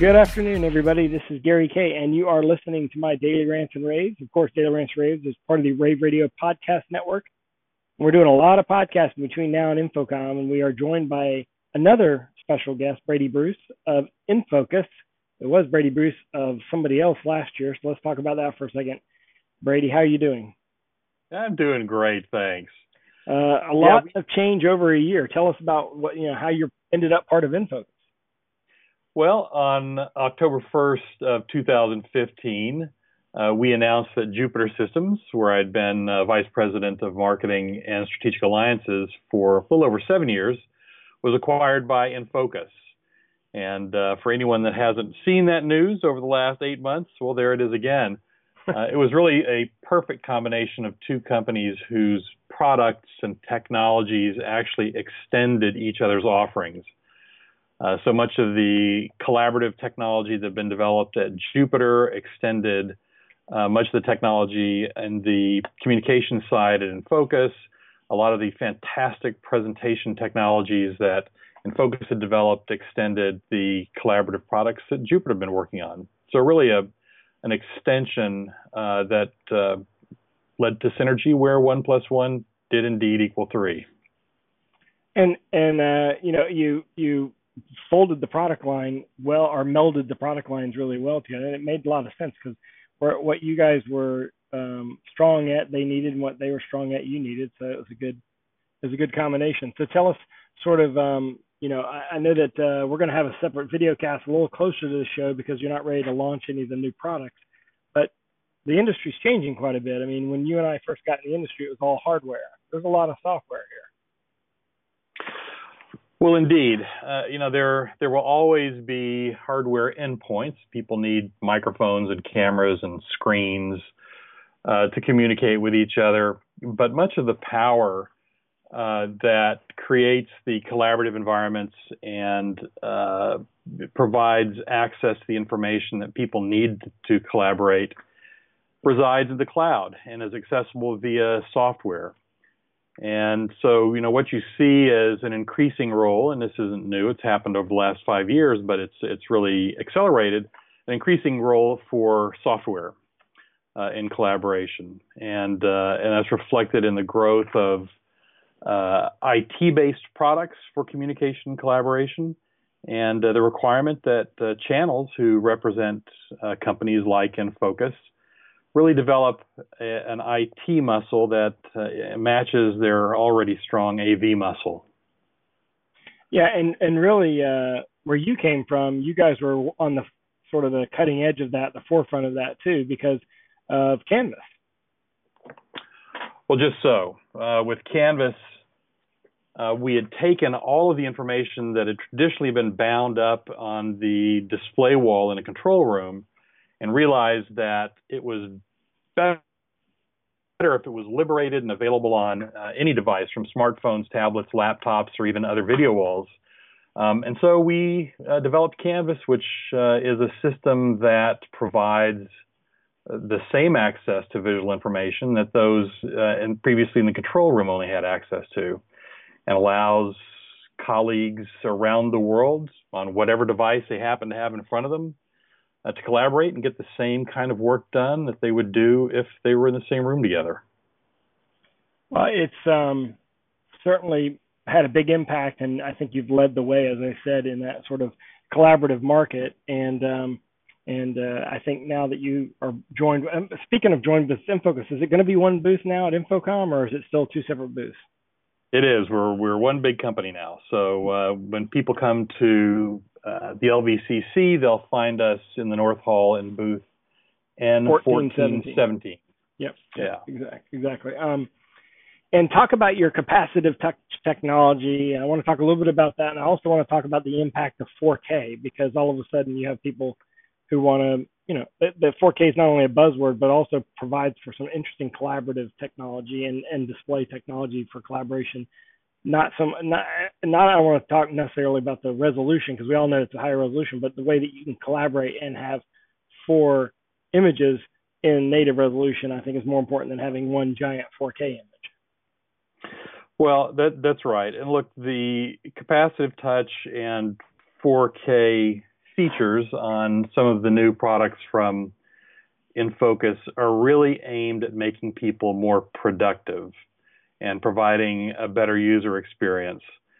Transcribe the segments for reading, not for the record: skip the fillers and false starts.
Good afternoon, everybody. This is Gary Kay, and you are listening to my Daily Rants and Raves. Of course, Daily Rants and Raves is part of the Rave Radio Podcast Network. We're doing a lot of podcasting between now and InfoComm, and we are joined by another special guest, Brady Bruce of InFocus. It was Brady Bruce of somebody else last year, so let's talk about that for a second. Brady, how are you doing? I'm doing great, thanks. A lot of change over a year. Tell us about how you ended up part of InFocus. Well, on October 1st of 2015, we announced that Jupiter Systems, where I'd been Vice President of Marketing and Strategic Alliances for a little over 7 years, was acquired by InFocus. And for anyone that hasn't seen that news over the last 8 months, well, there it is again. It was really a perfect combination of two companies whose products and technologies actually extended each other's offerings. So much of the collaborative technology that had been developed at Jupiter extended much of the technology and the communication side at InFocus. A lot of the fantastic presentation technologies that InFocus had developed extended the collaborative products that Jupiter had been working on. So really an extension that led to synergy where 1 + 1 did indeed equal 3. And you folded the product line well, or melded the product lines really well together. And it made a lot of sense because what you guys were strong at, they needed, and what they were strong at, you needed. So it was a good combination. So tell us sort of, I know that we're going to have a separate video cast a little closer to the show because you're not ready to launch any of the new products, but the industry's changing quite a bit. I mean, when you and I first got in the industry, it was all hardware. There's a lot of software here. Well, indeed. There will always be hardware endpoints. People need microphones and cameras and screens to communicate with each other. But much of the power that creates the collaborative environments and provides access to the information that people need to collaborate resides in the cloud and is accessible via software. And so, what you see is an increasing role, and this isn't new, it's happened over the last 5 years, but it's really accelerated, an increasing role for software in collaboration. And that's reflected in the growth of IT-based products for communication and collaboration, and the requirement that channels who represent companies like InFocus really develop an IT muscle that matches their already strong AV muscle. Yeah, and really, where you came from, you guys were on the sort of the cutting edge of that, the forefront of that too, because of Canvas. Well, just so. With Canvas, we had taken all of the information that had traditionally been bound up on the display wall in a control room and realized that it was better if it was liberated and available on any device, from smartphones, tablets, laptops, or even other video walls. And so we developed Canvas, which is a system that provides the same access to visual information that those previously in the control room only had access to, and allows colleagues around the world on whatever device they happen to have in front of them to collaborate and get the same kind of work done that they would do if they were in the same room together. Well, it's certainly had a big impact, and I think you've led the way, as I said, in that sort of collaborative market. And I think now that you are joined, speaking of joined with InFocus, is it going to be one booth now at InfoComm, or is it still two separate booths? It is. We're one big company now. So when people come to the LVCC, they'll find us in the North Hall in booth N1417. Yep. Yeah. Exactly. And talk about your capacitive touch technology. I want to talk a little bit about that, and I also want to talk about the impact of 4K, because all of a sudden you have people who want to, the 4K is not only a buzzword, but also provides for some interesting collaborative technology and display technology for collaboration. I want to talk necessarily about the resolution, because we all know it's a higher resolution, but the way that you can collaborate and have 4 images in native resolution, I think, is more important than having one giant 4K image. Well, that's right. And look, the capacitive touch and 4K features on some of the new products from InFocus are really aimed at making people more productive and providing a better user experience.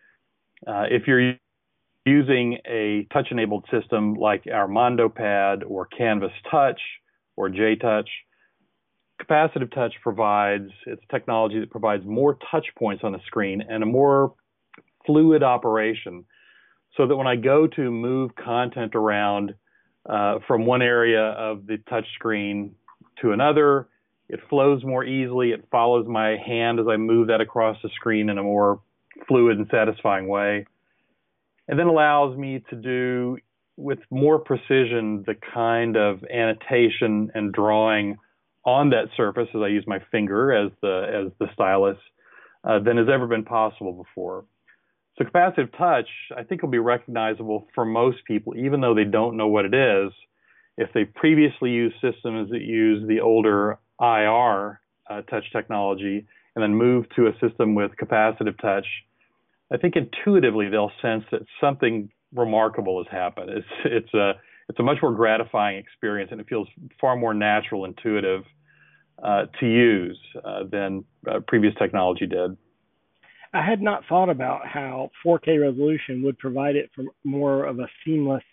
If you're using a touch-enabled system like our Mondo Pad or Canvas Touch or J-Touch, capacitive touch it's technology that provides more touch points on the screen and a more fluid operation, so that when I go to move content around from one area of the touch screen to another, it flows more easily. It follows my hand as I move that across the screen in a more fluid and satisfying way, and then allows me to do with more precision the kind of annotation and drawing on that surface as I use my finger as the stylus than has ever been possible before. So capacitive touch, I think, will be recognizable for most people, even though they don't know what it is. If they previously used systems that use the older IR touch technology and then move to a system with capacitive touch, I think intuitively they'll sense that something remarkable has happened. It's a much more gratifying experience, and it feels far more natural, intuitive to use than previous technology did. I had not thought about how 4K resolution would provide it for more of a seamless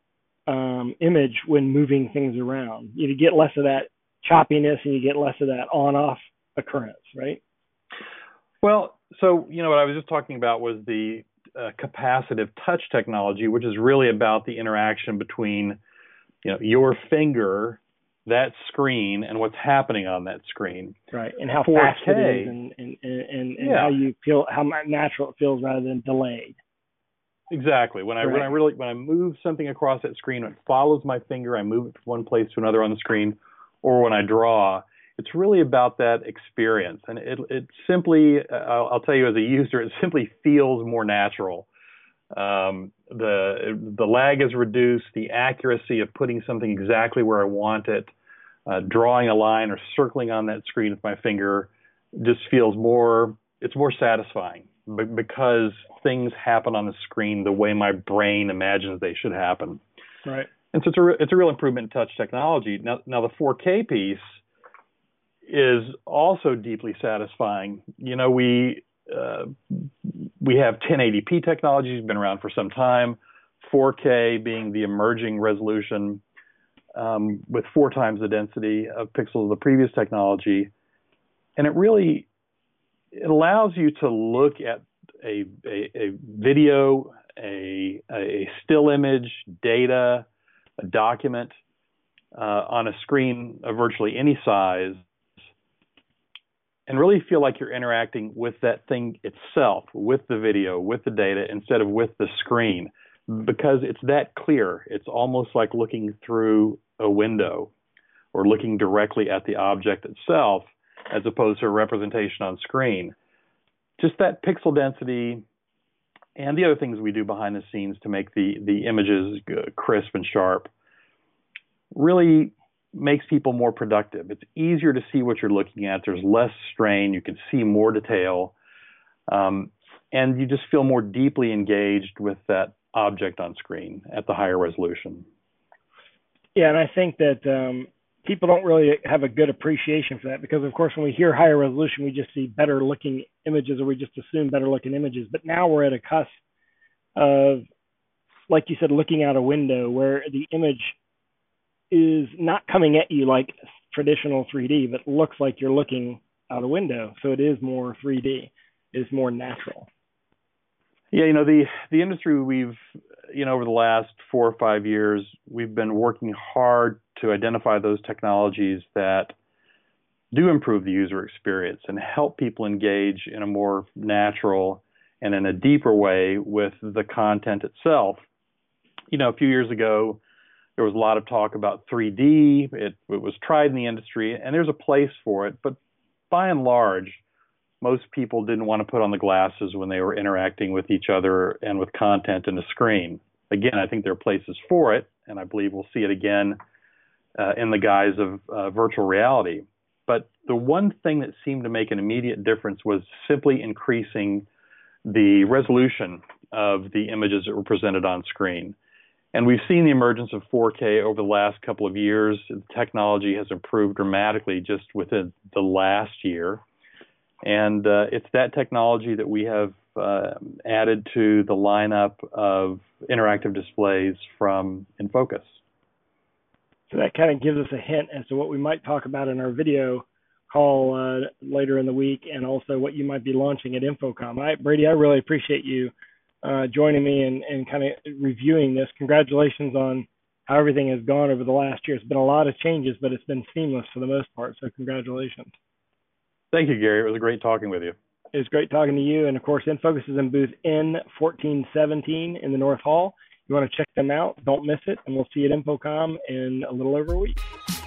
image when moving things around. You get less of that choppiness and you get less of that on-off occurrence, right? Well, so, what I was just talking about was the capacitive touch technology, which is really about the interaction between, your finger, that screen, and what's happening on that screen. Right, and how 4K, fast it is, and how you feel, how natural it feels rather than delayed. Exactly. When I move something across that screen, it follows my finger. I move it from one place to another on the screen, or when I draw, it's really about that experience. And it simply, I'll tell you as a user, it simply feels more natural. The lag is reduced. The accuracy of putting something exactly where I want it, drawing a line or circling on that screen with my finger, just feels it's more satisfying because things happen on the screen the way my brain imagines they should happen. Right. And so it's a real improvement in touch technology. Now the 4K piece is also deeply satisfying. We have 1080p technology, has been around for some time. 4K being the emerging resolution with 4 times the density of pixels of the previous technology. And it allows you to look at a video, a still image, data, a document on a screen of virtually any size, and really feel like you're interacting with that thing itself, with the video, with the data, instead of with the screen, because it's that clear. It's almost like looking through a window or looking directly at the object itself as opposed to a representation on screen. Just that pixel density and the other things we do behind the scenes to make the images crisp and sharp really makes people more productive. It's easier to see what you're looking at. There's less strain. You can see more detail. And you just feel more deeply engaged with that object on screen at the higher resolution. Yeah, and I think that people don't really have a good appreciation for that because, of course, when we hear higher resolution, we just see better looking images, or we just assume better looking images. But now we're at a cusp of, like you said, looking out a window where the image is not coming at you like traditional 3D, but looks like you're looking out a window. So it is more 3D, it is more natural. Yeah, the industry we've, over the last 4 or 5 years, we've been working hard to identify those technologies that do improve the user experience and help people engage in a more natural and in a deeper way with the content itself. A few years ago, there was a lot of talk about 3D. It was tried in the industry, and there's a place for it. But by and large, most people didn't want to put on the glasses when they were interacting with each other and with content in the screen. Again, I think there are places for it, and I believe we'll see it again in the guise of virtual reality. But the one thing that seemed to make an immediate difference was simply increasing the resolution of the images that were presented on screen. And we've seen the emergence of 4K over the last couple of years. The technology has improved dramatically just within the last year. And it's that technology that we have added to the lineup of interactive displays from InFocus. So that kind of gives us a hint as to what we might talk about in our video call later in the week, and also what you might be launching at InfoComm. Brady, I really appreciate you joining me and kind of reviewing this. Congratulations on how everything has gone over the last year. It's been a lot of changes, but it's been seamless for the most part. So congratulations. Thank you, Gary. It was great talking with you. It was great talking to you. And of course, InFocus is in booth N1417 in the North Hall. You want to check them out, don't miss it. And we'll see you at InfoComm in a little over a week.